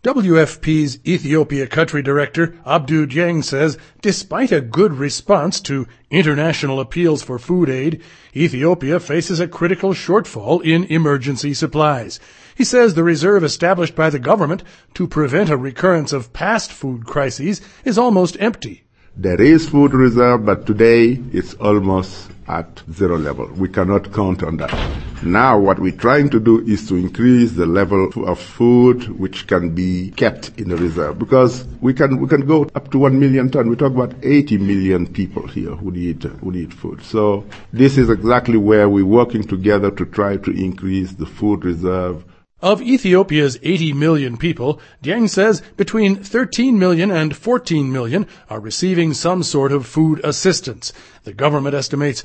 WFP's Ethiopia Country Director Abdu Dieng says despite a good response to international appeals for food aid, Ethiopia faces a critical shortfall in emergency supplies. He says the reserve established by the government to prevent a recurrence of past food crises is almost empty. There is food reserve, but today it's almost at zero level. We cannot count on that. Now what we're trying to do is to increase the level of food which can be kept in the reserve, because we can go up to 1 million ton. We talk about 80 million people here who need food. So this is exactly where we're working together to try to increase the food reserve. Of Ethiopia's 80 million people, Dieng says between 13 million and 14 million are receiving some sort of food assistance. The government estimates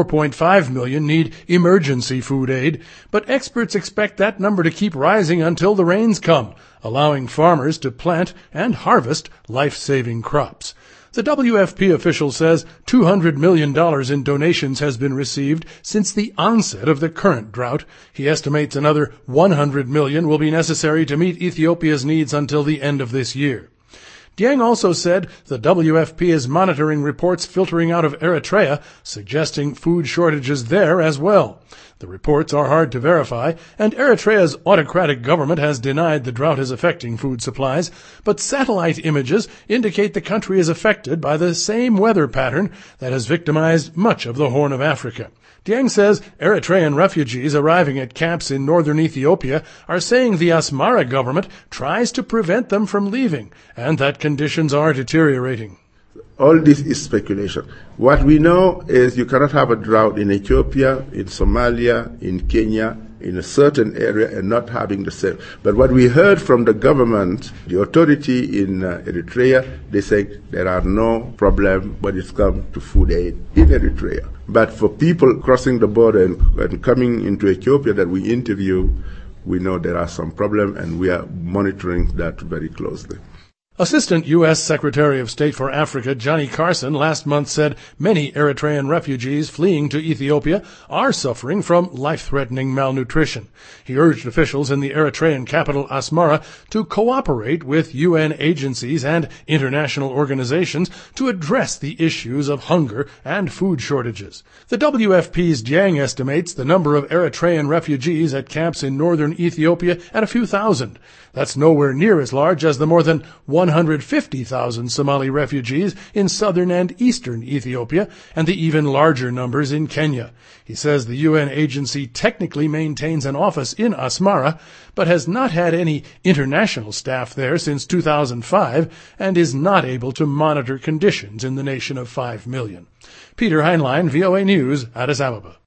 4.5 million need emergency food aid, but experts expect that number to keep rising until the rains come, allowing farmers to plant and harvest life-saving crops. The WFP official says $200 million in donations has been received since the onset of the current drought. He estimates another $100 million will be necessary to meet Ethiopia's needs until the end of this year. Dieng also said the WFP is monitoring reports filtering out of Eritrea suggesting food shortages there as well. The reports are hard to verify, and Eritrea's autocratic government has denied the drought is affecting food supplies, but satellite images indicate the country is affected by the same weather pattern that has victimized much of the Horn of Africa. Dieng says Eritrean refugees arriving at camps in northern Ethiopia are saying the Asmara government tries to prevent them from leaving, and that conditions are deteriorating. All this is speculation. What we know is you cannot have a drought in Ethiopia, in Somalia, in Kenya, in a certain area and not having the same. But what we heard from the government, the authority in Eritrea, they say there are no problem when it comes to food aid in Eritrea. But for people crossing the border and coming into Ethiopia that we interview, we know there are some problems, and we are monitoring that very closely. Assistant U.S. Secretary of State for Africa Johnny Carson last month said many Eritrean refugees fleeing to Ethiopia are suffering from life-threatening malnutrition. He urged officials in the Eritrean capital Asmara to cooperate with UN agencies and international organizations to address the issues of hunger and food shortages. The WFP's Dieng estimates the number of Eritrean refugees at camps in northern Ethiopia at a few thousand. That's nowhere near as large as the more than 150,000 Somali refugees in southern and eastern Ethiopia and the even larger numbers in Kenya. He says the UN agency technically maintains an office in Asmara, but has not had any international staff there since 2005 and is not able to monitor conditions in the nation of 5 million. Peter Heinlein, VOA News, Addis Ababa.